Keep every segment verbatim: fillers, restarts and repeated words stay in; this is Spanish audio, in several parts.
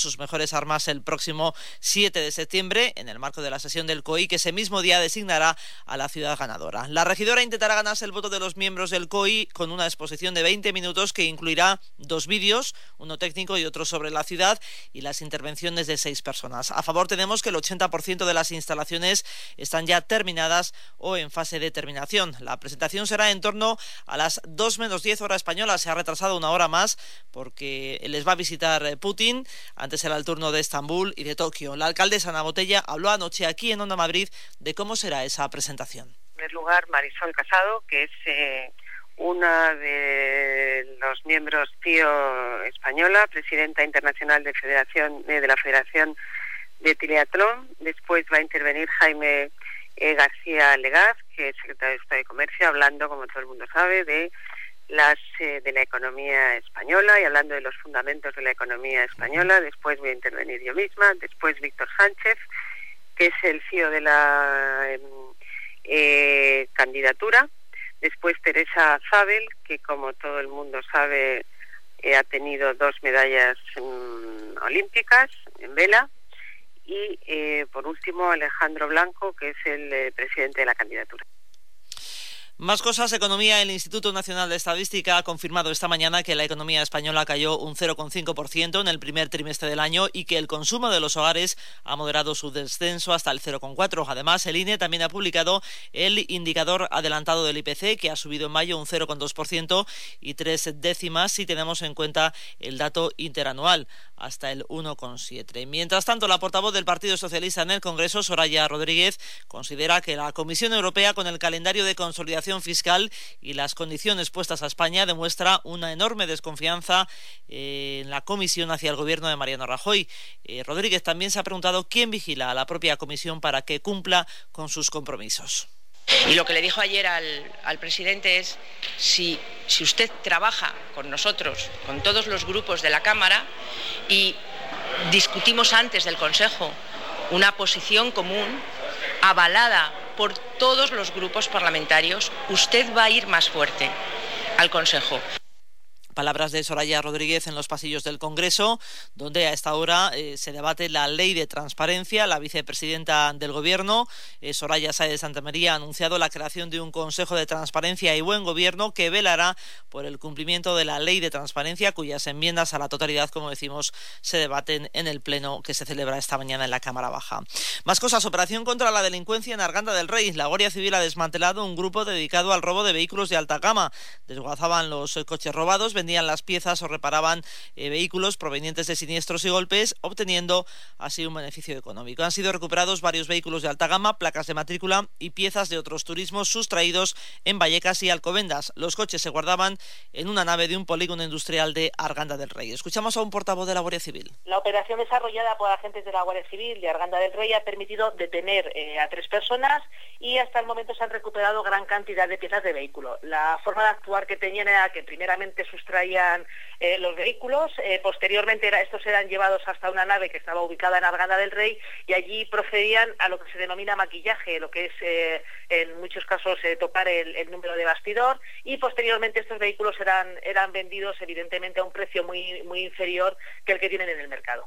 sus mejores armas el próximo siete de septiembre, en el marco de la sesión del C O I, que ese mismo día designará a la ciudad ganadora. La regidora intentará ganarse el voto de los miembros del C O I con una exposición de veinte minutos que incluirá dos vídeos, uno técnico y otro sobre la ciudad, y las intervenciones de seis personas. A favor tenemos que el ochenta por ciento de las instalaciones están ya terminadas o en fase de terminación. La presentación será en torno a las dos menos diez hora española. Se ha retrasado una hora más porque les va a visitar Putin. Antes era el turno de Estambul y de Tokio. La alcaldesa Ana Botella habló anoche aquí en Onda Madrid de cómo será esa presentación. En primer lugar, Marisol Casado, que es eh, una de los miembros C I O española, presidenta internacional de, Federación, eh, de la Federación de Triatlón. Después va a intervenir Jaime eh, García Legaz, que es secretario de Estado de Comercio, hablando, como todo el mundo sabe, de las eh, de la economía española y hablando de los fundamentos de la economía española. Después voy a intervenir yo misma. Después Víctor Sánchez, que es el C I O de la eh, eh, candidatura. Después Teresa Zabel, que como todo el mundo sabe eh, ha tenido dos medallas um, olímpicas en vela. Y eh, por último Alejandro Blanco, que es el eh, presidente de la candidatura. Más cosas. Economía. El Instituto Nacional de Estadística ha confirmado esta mañana que la economía española cayó un cero coma cinco por ciento en el primer trimestre del año y que el consumo de los hogares ha moderado su descenso hasta el cero coma cuatro por ciento. Además, el I N E también ha publicado el indicador adelantado del I P C, que ha subido en mayo un cero coma dos por ciento y tres décimas si tenemos en cuenta el dato interanual, hasta el uno coma siete. Mientras tanto, la portavoz del Partido Socialista en el Congreso, Soraya Rodríguez, considera que la Comisión Europea, con el calendario de consolidación fiscal y las condiciones puestas a España, demuestra una enorme desconfianza eh, en la Comisión hacia el gobierno de Mariano Rajoy. Eh, Rodríguez también se ha preguntado quién vigila a la propia Comisión para que cumpla con sus compromisos. Y lo que le dijo ayer al, al presidente es, si, si usted trabaja con nosotros, con todos los grupos de la Cámara, y discutimos antes del Consejo una posición común, avalada por todos los grupos parlamentarios, usted va a ir más fuerte al Consejo. Palabras de Soraya Rodríguez en los pasillos del Congreso, donde a esta hora eh, se debate la ley de transparencia. La vicepresidenta del Gobierno, eh, Soraya Sáez de Santamaría, ha anunciado la creación de un Consejo de Transparencia y Buen Gobierno que velará por el cumplimiento de la ley de transparencia, cuyas enmiendas a la totalidad, como decimos, se debaten en el pleno que se celebra esta mañana en la Cámara Baja. Más cosas. Operación contra la delincuencia en Arganda del Rey. La Guardia Civil ha desmantelado un grupo dedicado al robo de vehículos de alta gama. Desguazaban los eh, coches robados, vendían las piezas o reparaban eh, vehículos provenientes de siniestros y golpes, obteniendo así un beneficio económico. Han sido recuperados varios vehículos de alta gama, placas de matrícula y piezas de otros turismos sustraídos en Vallecas y Alcobendas. Los coches se guardaban en una nave de un polígono industrial de Arganda del Rey. Escuchamos a un portavoz de la Guardia Civil. La operación desarrollada por agentes de la Guardia Civil de Arganda del Rey ha permitido detener eh, a tres personas y hasta el momento se han recuperado gran cantidad de piezas de vehículo. La forma de actuar que tenían era que primeramente sustraían Eh, los vehículos, eh, posteriormente era, estos eran llevados hasta una nave que estaba ubicada en Arganda del Rey y allí procedían a lo que se denomina maquillaje, lo que es eh, en muchos casos eh, tocar el, el número de bastidor, y posteriormente estos vehículos eran, eran vendidos evidentemente a un precio muy, muy inferior que el que tienen en el mercado.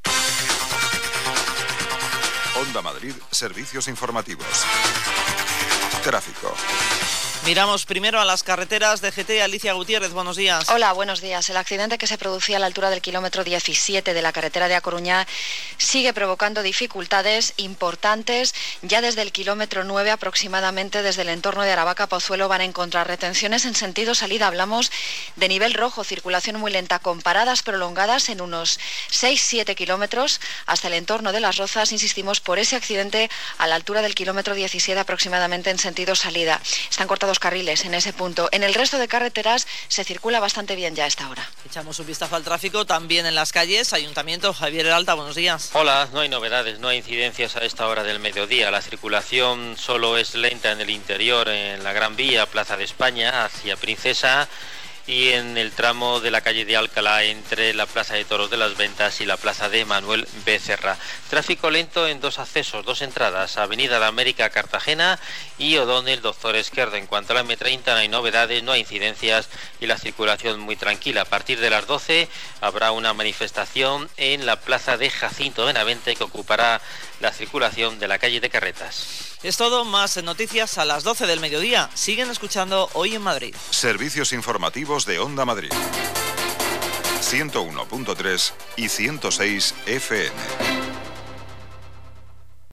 Onda Madrid, servicios informativos. Tráfico. Miramos primero a las carreteras de G T. Alicia Gutiérrez, buenos días. Hola, buenos días. El accidente que se producía a la altura del kilómetro diecisiete de la carretera de A Coruña sigue provocando dificultades importantes. Ya desde el kilómetro nueve aproximadamente, desde el entorno de Aravaca a Pozuelo, van a encontrar retenciones en sentido salida. Hablamos de nivel rojo, circulación muy lenta, con paradas prolongadas en unos seis siete kilómetros hasta el entorno de Las Rozas. Insistimos, por ese accidente a la altura del kilómetro diecisiete aproximadamente en sentido salida. Están cortados carriles en ese punto. En el resto de carreteras se circula bastante bien ya a esta hora. Echamos un vistazo al tráfico también en las calles. Ayuntamiento, Javier Heralta, buenos días. Hola, no hay novedades, no hay incidencias a esta hora del mediodía. La circulación solo es lenta en el interior, en la Gran Vía, Plaza de España, hacia Princesa, y en el tramo de la calle de Alcalá entre la Plaza de Toros de las Ventas y la Plaza de Manuel Becerra. Tráfico lento en dos accesos, dos entradas, Avenida de América Cartagena y O'Donnell Doctor Esquerdo. En cuanto a la eme treinta no hay novedades, no hay incidencias y la circulación muy tranquila. A partir de las doce habrá una manifestación en la Plaza de Jacinto Benavente que ocupará la circulación de la calle de Carretas. Es todo, más noticias a las doce del mediodía. Siguen escuchando Hoy en Madrid. Servicios informativos de Onda Madrid. ciento uno punto tres y ciento seis efe eme.